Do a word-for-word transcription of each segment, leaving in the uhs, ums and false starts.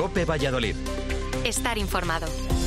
COPE Valladolid. Estar informado.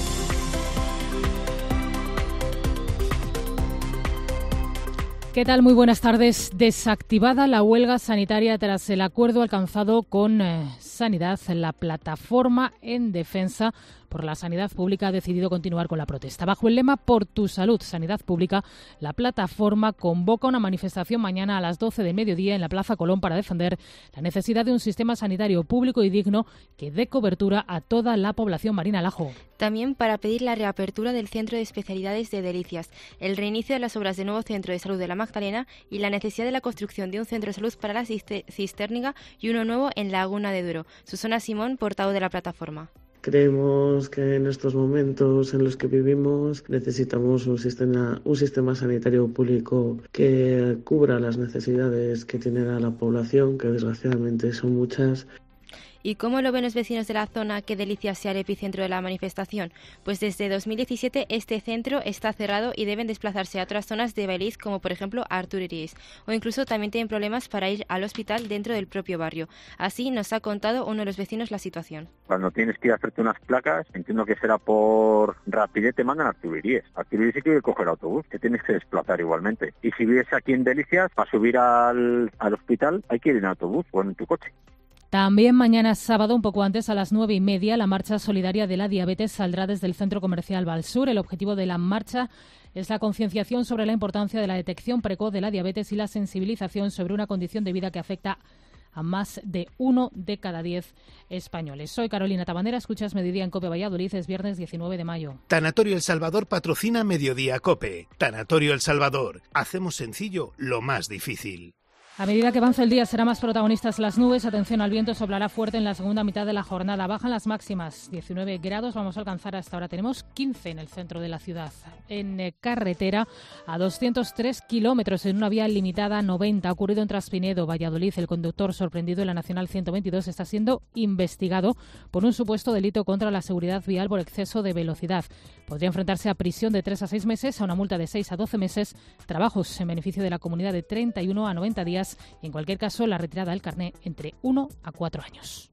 ¿Qué tal? Muy buenas tardes. Desactivada la huelga sanitaria tras el acuerdo alcanzado con eh, Sanidad, la plataforma en defensa por la sanidad pública ha decidido continuar con la protesta. Bajo el lema Por tu salud, sanidad pública, la plataforma convoca una manifestación mañana a las doce del mediodía en la Plaza Colón para defender la necesidad de un sistema sanitario público y digno que dé cobertura a toda la población. Marina Lajo. También para pedir la reapertura del Centro de Especialidades de Delicias, el reinicio de las obras del nuevo Centro de Salud de la Magdalena y la necesidad de la construcción de un centro de salud para la Cistérniga y uno nuevo en Laguna de Duero. Susana Simón, portavoz de la plataforma. Creemos que en estos momentos en los que vivimos necesitamos un sistema, un sistema sanitario público que cubra las necesidades que tiene la población, que desgraciadamente son muchas. ¿Y cómo lo ven los vecinos de la zona que Delicias sea el epicentro de la manifestación? Pues desde dos mil diecisiete este centro está cerrado y deben desplazarse a otras zonas de Beliz, como por ejemplo Arturiris, o incluso también tienen problemas para ir al hospital dentro del propio barrio. Así nos ha contado uno de los vecinos la situación. Cuando tienes que ir a hacerte unas placas, entiendo que será por rapidez, te mandan a Arturiris. Arturiris sí que coger autobús, te tienes que desplazar igualmente. Y si vives aquí en Delicias, para subir al, al hospital hay que ir en autobús o en tu coche. También mañana sábado, un poco antes, a las nueve y media, la marcha solidaria de la diabetes saldrá desde el Centro Comercial Valsur. El objetivo de la marcha es la concienciación sobre la importancia de la detección precoz de la diabetes y la sensibilización sobre una condición de vida que afecta a más de uno de cada diez españoles. Soy Carolina Tabanera, escuchas Mediodía en COPE Valladolid, es viernes diecinueve de mayo. Tanatorio El Salvador patrocina Mediodía COPE. Tanatorio El Salvador. Hacemos sencillo lo más difícil. A medida que avanza el día serán más protagonistas las nubes. Atención al viento, soplará fuerte en la segunda mitad de la jornada. Bajan las máximas, diecinueve grados vamos a alcanzar hasta ahora. Tenemos quince en el centro de la ciudad. En eh, carretera, a doscientos tres kilómetros en una vía limitada noventa. Ha ocurrido en Traspinedo, Valladolid. El conductor sorprendido en la Nacional ciento veintidós está siendo investigado por un supuesto delito contra la seguridad vial por exceso de velocidad. Podría enfrentarse a prisión de tres a seis meses, a una multa de seis a doce meses, trabajos en beneficio de la comunidad de treinta y uno a noventa días y en cualquier caso la retirada del carné entre uno a cuatro años.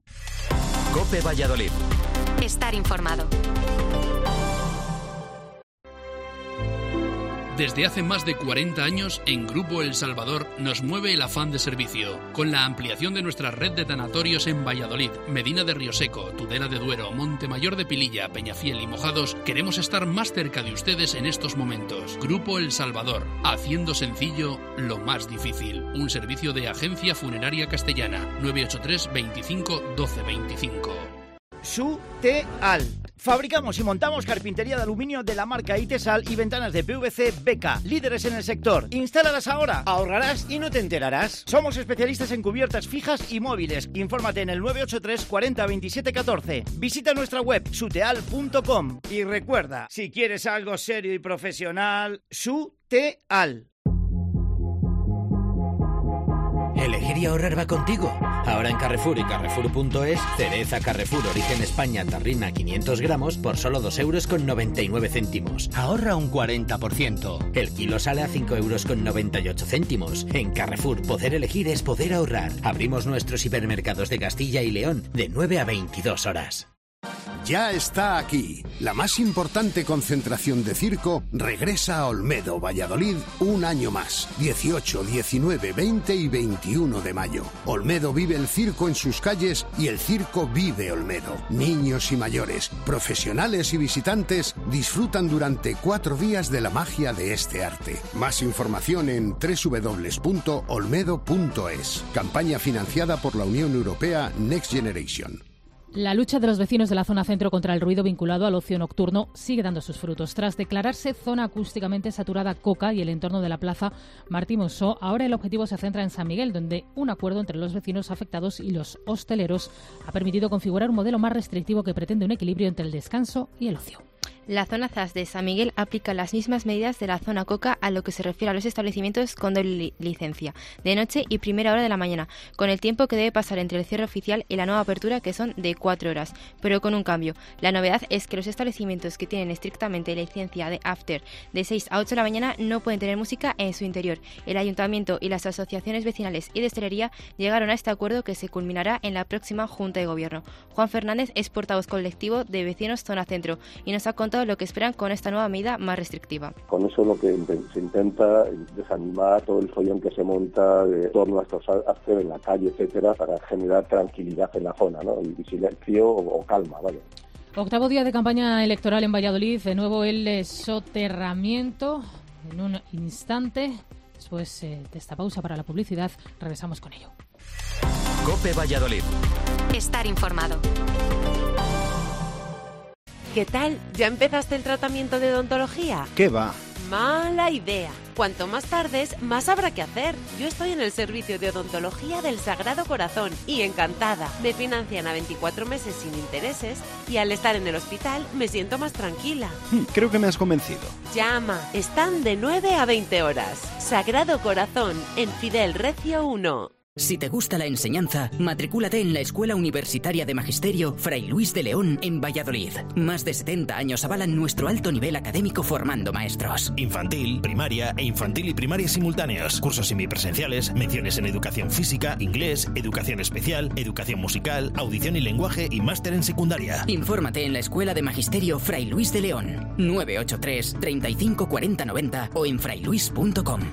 COPE Valladolid. Estar informado. Desde hace más de cuarenta años, en Grupo El Salvador nos mueve el afán de servicio, con la ampliación de nuestra red de tanatorios en Valladolid, Medina de Rioseco, Tudela de Duero, Montemayor de Pililla, Peñafiel y Mojados. Queremos estar más cerca de ustedes en estos momentos. Grupo El Salvador, haciendo sencillo lo más difícil. Un servicio de Agencia Funeraria Castellana, nueve ocho tres, veinticinco, doce veinticinco. Suteal. Fabricamos y montamos carpintería de aluminio de la marca Itesal y ventanas de P V C Beca, líderes en el sector. Instálalas ahora, ahorrarás y no te enterarás. Somos especialistas en cubiertas fijas y móviles. Infórmate en el nueve ocho tres, cuarenta, veintisiete, catorce. Visita nuestra web suteal punto com y recuerda, si quieres algo serio y profesional, Suteal. Elegir y ahorrar va contigo. Ahora en Carrefour y Carrefour punto es, cereza Carrefour Origen España Tarrina quinientos gramos por solo dos euros con noventa y nueve céntimos. Ahorra un cuarenta por ciento. El kilo sale a cinco euros con noventa y ocho céntimos. En Carrefour, poder elegir es poder ahorrar. Abrimos nuestros hipermercados de Castilla y León de nueve a veintidós horas. Ya está aquí. La más importante concentración de circo regresa a Olmedo, Valladolid, un año más. dieciocho, diecinueve, veinte y veintiuno de mayo. Olmedo vive el circo en sus calles y el circo vive Olmedo. Niños y mayores, profesionales y visitantes disfrutan durante cuatro días de la magia de este arte. Más información en doble u doble u doble u punto olmedo punto es. Campaña financiada por la Unión Europea Next Generation. La lucha de los vecinos de la zona centro contra el ruido vinculado al ocio nocturno sigue dando sus frutos. Tras declararse zona acústicamente saturada Coca y el entorno de la plaza Martí Monzó, ahora el objetivo se centra en San Miguel, donde un acuerdo entre los vecinos afectados y los hosteleros ha permitido configurar un modelo más restrictivo que pretende un equilibrio entre el descanso y el ocio. La zona Z A S de San Miguel aplica las mismas medidas de la zona Coca a lo que se refiere a los establecimientos con doble li- licencia, de noche y primera hora de la mañana, con el tiempo que debe pasar entre el cierre oficial y la nueva apertura, que son de cuatro horas, pero con un cambio. La novedad es que los establecimientos que tienen estrictamente licencia de after de seis a ocho de la mañana no pueden tener música en su interior. El Ayuntamiento y las asociaciones vecinales y de hostelería llegaron a este acuerdo, que se culminará en la próxima Junta de Gobierno. Juan Fernández es portavoz colectivo de Vecinos Zona Centro y nos ha contado lo que esperan con esta nueva medida más restrictiva. Con eso lo que se intenta desanimar todo el follón que se monta de torno a estos after en la calle, etcétera, para generar tranquilidad en la zona, ¿no? Y silencio o, o calma, vaya. Octavo día de campaña electoral en Valladolid, de nuevo el soterramiento. En un instante, después eh, de esta pausa para la publicidad, regresamos con ello. COPE Valladolid. Estar informado. ¿Qué tal? ¿Ya empezaste el tratamiento de odontología? ¿Qué va? Mala idea. Cuanto más tardes, más habrá que hacer. Yo estoy en el servicio de odontología del Sagrado Corazón y encantada. Me financian a veinticuatro meses sin intereses y al estar en el hospital me siento más tranquila. Creo que me has convencido. Llama. Están de nueve a veinte horas. Sagrado Corazón, en Fidel Recio uno. Si te gusta la enseñanza, matricúlate en la Escuela Universitaria de Magisterio Fray Luis de León en Valladolid. Más de setenta años avalan nuestro alto nivel académico formando maestros. Infantil, primaria e infantil y primaria simultáneos. Cursos semipresenciales, menciones en educación física, inglés, educación especial, educación musical, audición y lenguaje y máster en secundaria. Infórmate en la Escuela de Magisterio Fray Luis de León. nueve ocho tres, treinta y cinco, cuarenta, noventa o en frailuis punto com.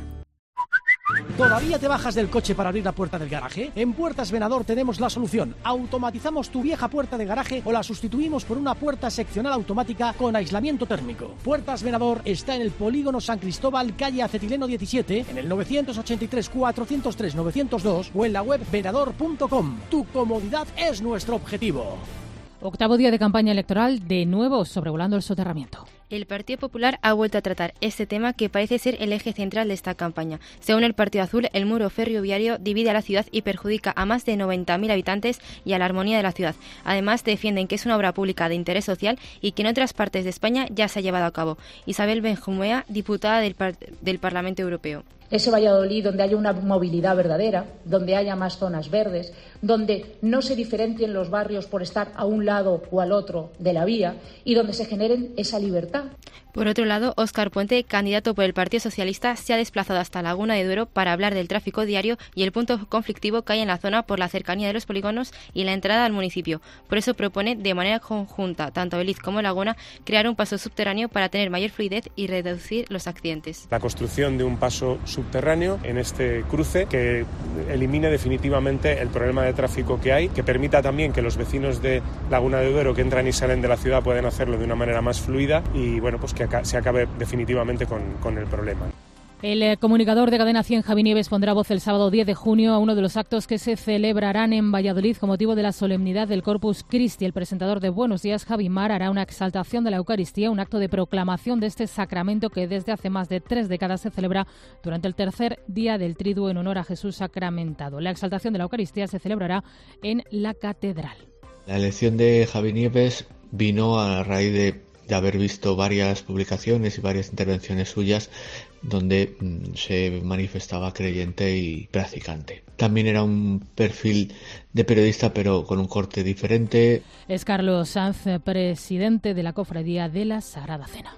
¿Todavía te bajas del coche para abrir la puerta del garaje? En Puertas Venador tenemos la solución. Automatizamos tu vieja puerta de garaje o la sustituimos por una puerta seccional automática con aislamiento térmico. Puertas Venador está en el Polígono San Cristóbal, calle Acetileno diecisiete, en el novecientos ochenta y tres, cuatrocientos tres, novecientos dos o en la web venador punto com. Tu comodidad es nuestro objetivo. Octavo día de campaña electoral, de nuevo sobrevolando el soterramiento. El Partido Popular ha vuelto a tratar este tema, que parece ser el eje central de esta campaña. Según el Partido Azul, el muro ferroviario divide a la ciudad y perjudica a más de noventa mil habitantes y a la armonía de la ciudad. Además, defienden que es una obra pública de interés social y que en otras partes de España ya se ha llevado a cabo. Isabel Benjumea, diputada del, par- del Parlamento Europeo. Ese Valladolid donde haya una movilidad verdadera, donde haya más zonas verdes, donde no se diferencien los barrios por estar a un lado o al otro de la vía y donde se generen esa libertad. Por otro lado, Óscar Puente, candidato por el Partido Socialista, se ha desplazado hasta Laguna de Duero para hablar del tráfico diario y el punto conflictivo que hay en la zona por la cercanía de los polígonos y la entrada al municipio. Por eso propone, de manera conjunta, tanto Beliz como Laguna, crear un paso subterráneo para tener mayor fluidez y reducir los accidentes. La construcción de un paso subterráneo en este cruce que elimine definitivamente el problema de tráfico que hay, que permita también que los vecinos de Laguna de Duero que entran y salen de la ciudad puedan hacerlo de una manera más fluida y bueno, pues que se acabe definitivamente con, con el problema. El eh, comunicador de Cadena cien, Javi Nieves, pondrá voz el sábado diez de junio a uno de los actos que se celebrarán en Valladolid con motivo de la solemnidad del Corpus Christi. El presentador de Buenos Días, Javi Mar, hará una exaltación de la Eucaristía, un acto de proclamación de este sacramento que desde hace más de tres décadas se celebra durante el tercer día del Triduo en honor a Jesús sacramentado. La exaltación de la Eucaristía se celebrará en la Catedral. La elección de Javi Nieves vino a raíz de de haber visto varias publicaciones y varias intervenciones suyas donde mmm, se manifestaba creyente y practicante. También era un perfil de periodista, pero con un corte diferente. Es Carlos Sanz, presidente de la Cofradía de la Sagrada Cena.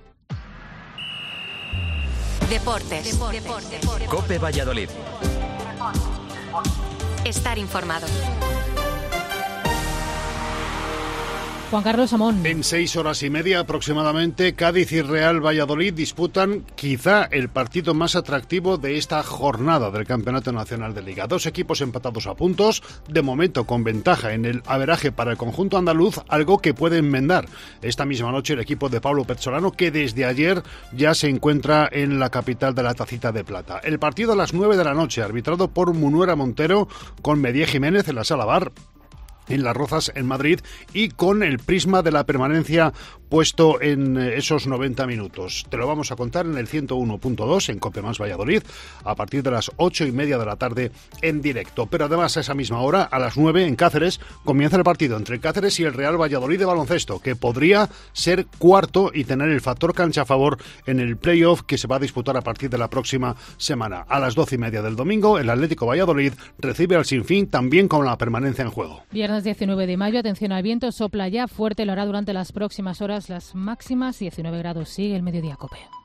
Deportes. Deportes. Deportes. COPE Valladolid. Estar informado. Juan Carlos Amón. En seis horas y media aproximadamente, Cádiz y Real Valladolid disputan quizá el partido más atractivo de esta jornada del Campeonato Nacional de Liga. Dos equipos empatados a puntos, de momento con ventaja en el averaje para el conjunto andaluz, algo que puede enmendar esta misma noche el equipo de Pablo Pezzolano, que desde ayer ya se encuentra en la capital de la Tacita de Plata. El partido a las nueve de la noche, arbitrado por Munuera Montero, con Medié Jiménez en la sala V A R. en Las Rozas, en Madrid, y con el prisma de la permanencia puesto en esos noventa minutos. Te lo vamos a contar en el ciento uno punto dos en COPE Más Valladolid a partir de las ocho y media de la tarde en directo. Pero además a esa misma hora, a las nueve en Cáceres, comienza el partido entre el Cáceres y el Real Valladolid de baloncesto, que podría ser cuarto y tener el factor cancha a favor en el playoff que se va a disputar a partir de la próxima semana. A las doce y media del domingo, el Atlético Valladolid recibe al Sinfín, también con la permanencia en juego. Viernes diecinueve de mayo, atención al viento, sopla ya fuerte, lo hará durante las próximas horas, las máximas diecinueve grados. Sigue el Mediodía COPE.